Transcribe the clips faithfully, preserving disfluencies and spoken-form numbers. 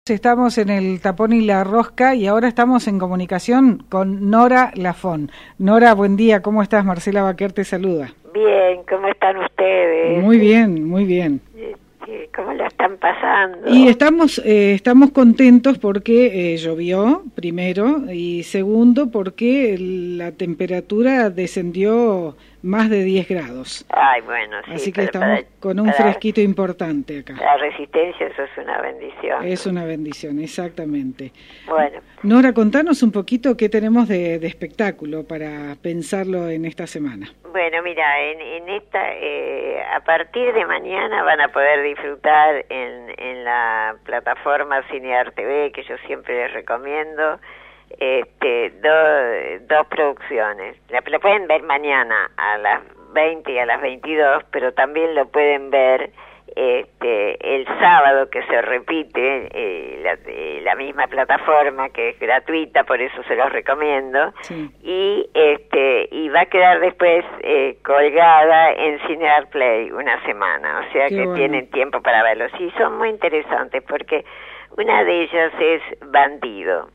Estamos en el Tapón y la Rosca y ahora estamos en comunicación con Nora Lafón. Nora, buen día, ¿cómo estás? Marcela Baquer te saluda. Bien, ¿cómo están ustedes? Muy bien, muy bien. ¿Cómo la están pasando? Y estamos eh, estamos contentos porque eh, llovió, primero, y segundo, porque la temperatura descendió más de diez grados. Ay, bueno, sí. Así que pero estamos para, con un para, fresquito importante acá. La resistencia, eso es una bendición. Es una bendición, exactamente. Bueno. Nora, contanos un poquito qué tenemos de, de espectáculo para pensarlo en esta semana. Bueno, mira, en, en esta, eh, a partir de mañana van a poder disfrutar en, en la plataforma Cinear T V, que yo siempre les recomiendo, este, do, dos producciones. La, la pueden ver mañana a las veinte y a las veintidós, pero también lo pueden ver este, el sábado, que se repite eh, la, eh, la misma plataforma, que es gratuita, por eso se los recomiendo. Sí. Y este y va a quedar después eh, colgada en Cinear Play una semana, o sea Qué que bueno. Tienen tiempo para verlos. Y son muy interesantes porque una de ellas es Bandido.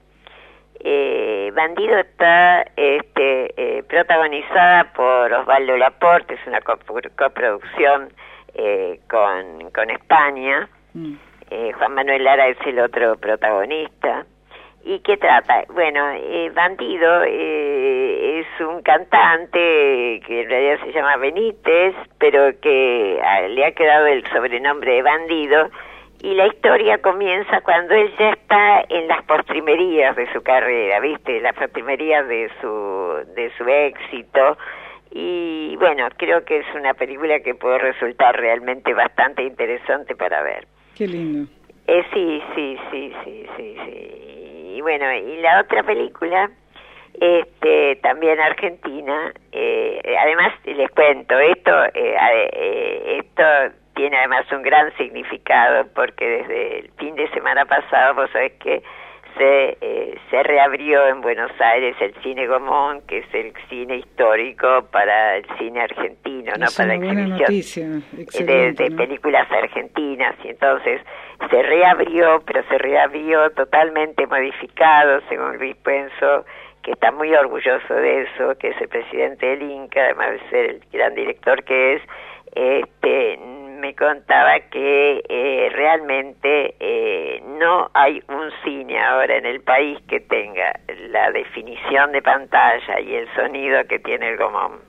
Eh, Bandido está este, eh, protagonizada por Osvaldo Laport, es una coproducción eh, con, con España. Mm. eh, Juan Manuel Lara es el otro protagonista. ¿Y qué trata? Bueno, eh, Bandido eh, es un cantante que en realidad se llama Benítez, pero que a, le ha quedado el sobrenombre de Bandido, y la historia comienza cuando él ya está en las postrimerías de su carrera, ¿viste? Las postrimerías de su, de su éxito. Y bueno, creo que es una película que puede resultar realmente bastante interesante para ver. Qué lindo. Eh, sí, sí, sí, sí, sí, sí. Y bueno, y la otra película, este, también argentina, eh, además les cuento, esto, eh, eh, esto tiene además un gran significado, porque desde el fin de semana pasado, vos sabés que se, eh, se reabrió en Buenos Aires el Cine Gomón, que es el cine histórico para el cine argentino, ¿no? Es Para una la buena exhibición noticia, de, de ¿no? películas argentinas, y entonces se reabrió, pero se reabrió totalmente modificado, según Luis Puenzo, que está muy orgulloso de eso, que es el presidente del Inca, además de ser el gran director que es. Este, me contaba que eh, realmente eh, no hay un cine ahora en el país que tenga la definición de pantalla y el sonido que tiene el Gomón.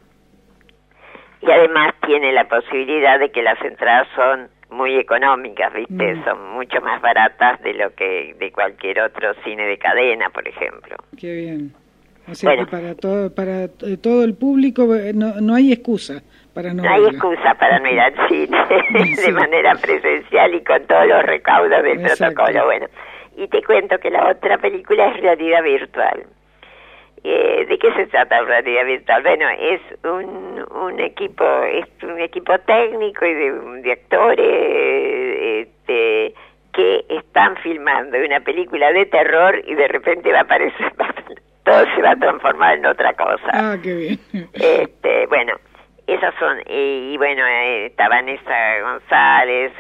Y además tiene la posibilidad de que las entradas son muy económicas, ¿viste? Mm. Son mucho más baratas de lo que de cualquier otro cine de cadena, por ejemplo. Qué bien. O sea bueno, que para todo para todo el público no, no hay excusa para no No hay excusa para no ir al cine sí. de manera presencial y con todos los recaudos del Exacto. protocolo. Bueno, y te cuento que la otra película es Realidad Virtual. Eh, ¿De qué se trata Realidad Virtual? Bueno, es un, un equipo es un equipo técnico y de, de actores este, que están filmando una película de terror y de repente va a aparecer todo se va a transformar en otra cosa. Ah, qué bien. Este, bueno, esas son, y, y bueno, eh, está Vanessa González,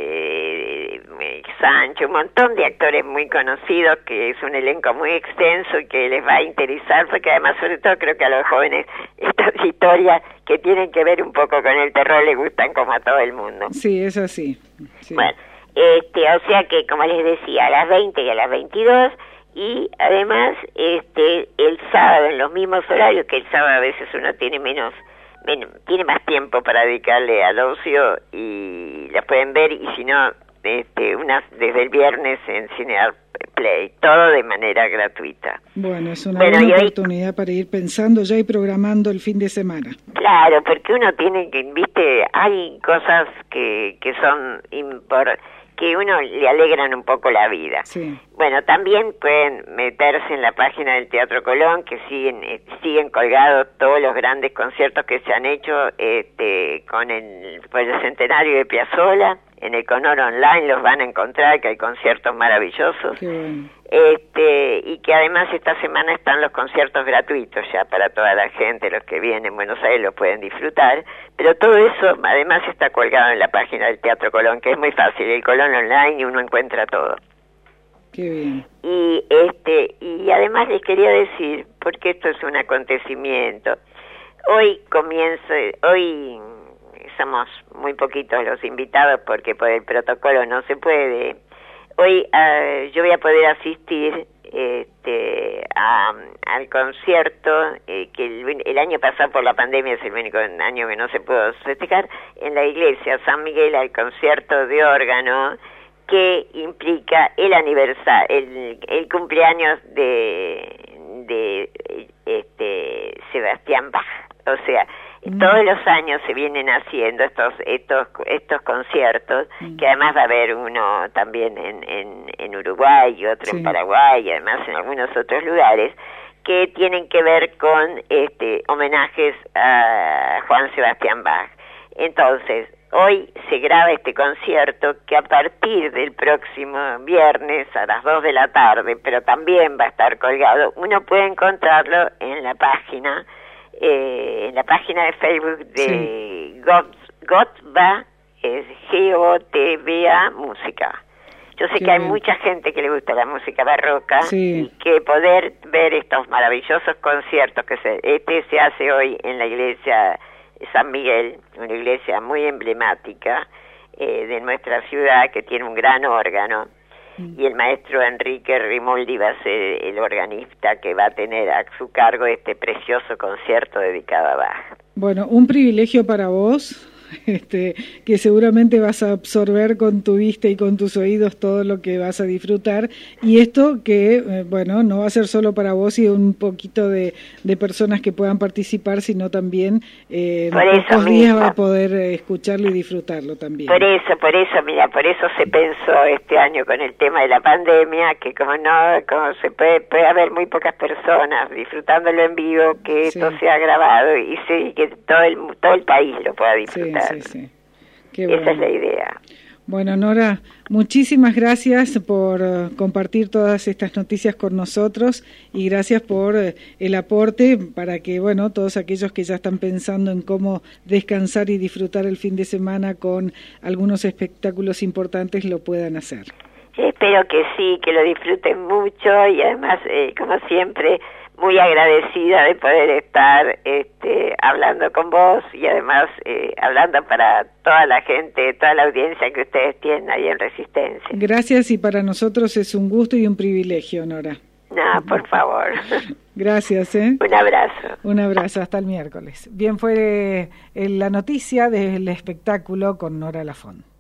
eh, eh, Sancho, un montón de actores muy conocidos, que es un elenco muy extenso y que les va a interesar, porque además, sobre todo, creo que a los jóvenes estas historias que tienen que ver un poco con el terror les gustan como a todo el mundo. Sí, eso sí. sí. Bueno, este, o sea que, como les decía, a las veinte y a las veintidós, y además este el sábado en los mismos horarios, que el sábado a veces uno tiene menos, menos tiene más tiempo para dedicarle al ocio, y la pueden ver, y si no este unas desde el viernes en Cinear Play, todo de manera gratuita. Bueno, es una bueno, buena hoy, oportunidad para ir pensando ya y programando el fin de semana. Claro, porque uno tiene que, viste, hay cosas que que son importantes, que uno le alegran un poco la vida. Sí. Bueno, también pueden meterse en la página del Teatro Colón, que siguen eh, siguen colgados todos los grandes conciertos que se han hecho este, con el, por el centenario de Piazzolla. En el Conor Online los van a encontrar, que hay conciertos maravillosos. Qué bueno. Este, y que además esta semana están los conciertos gratuitos ya para toda la gente, los que vienen en Buenos Aires lo pueden disfrutar, pero todo eso además está colgado en la página del Teatro Colón, que es muy fácil, el Colón Online, y uno encuentra todo. Qué bien. Y, este, y además les quería decir, porque esto es un acontecimiento, hoy comienzo, hoy somos muy poquitos los invitados porque por el protocolo no se puede. Hoy uh, yo voy a poder asistir este, a, al concierto eh, que el, el año pasado por la pandemia es el único año que no se pudo festejar, en la iglesia San Miguel, al concierto de órgano que implica el aniversario, el, el cumpleaños de, de este Sebastián Bach. O sea, mm. todos los años se vienen haciendo estos estos estos conciertos, mm. que además va a haber uno también en, en, en Uruguay y otro sí. en Paraguay y además en algunos otros lugares, que tienen que ver con este homenajes a Juan Sebastián Bach. Entonces, hoy se graba este concierto que a partir del próximo viernes a las dos de la tarde, pero también va a estar colgado, uno puede encontrarlo en la página Eh, en la página de Facebook de sí. Got, Gotva, es G O T V A Música. Yo sé Qué que hay bien. mucha gente que le gusta la música barroca sí. y que poder ver estos maravillosos conciertos que se, este se hace hoy en la iglesia San Miguel, una iglesia muy emblemática eh, de nuestra ciudad que tiene un gran órgano. Y el maestro Enrique Rimoldi va a ser el organista que va a tener a su cargo este precioso concierto dedicado a Bach. Bueno, un privilegio para vos, este, que seguramente vas a absorber con tu vista y con tus oídos todo lo que vas a disfrutar, y esto que, eh, bueno, no va a ser solo para vos y un poquito de, de personas que puedan participar, sino también eh, en pocos días va a poder eh, escucharlo y disfrutarlo también. Por eso, por eso, mira, por eso se pensó este año con el tema de la pandemia, que como no, como se puede, puede haber muy pocas personas disfrutándolo en vivo, que esto sí. sea grabado y sí, que todo el, todo el país lo pueda disfrutar. Sí, sí, sí. Qué Esa bueno. es la idea. Bueno, Nora, muchísimas gracias por uh, compartir todas estas noticias con nosotros y gracias por uh, el aporte para que, bueno, todos aquellos que ya están pensando en cómo descansar y disfrutar el fin de semana con algunos espectáculos importantes lo puedan hacer. Espero que sí, que lo disfruten mucho y además, eh, como siempre, muy agradecida de poder estar este, hablando con vos y además eh, hablando para toda la gente, toda la audiencia que ustedes tienen ahí en Resistencia. Gracias, y para nosotros es un gusto y un privilegio, Nora. No, por favor. Gracias, ¿eh? Un abrazo. Un abrazo, hasta el miércoles. Bien, fue eh, la noticia del espectáculo con Nora Lafont.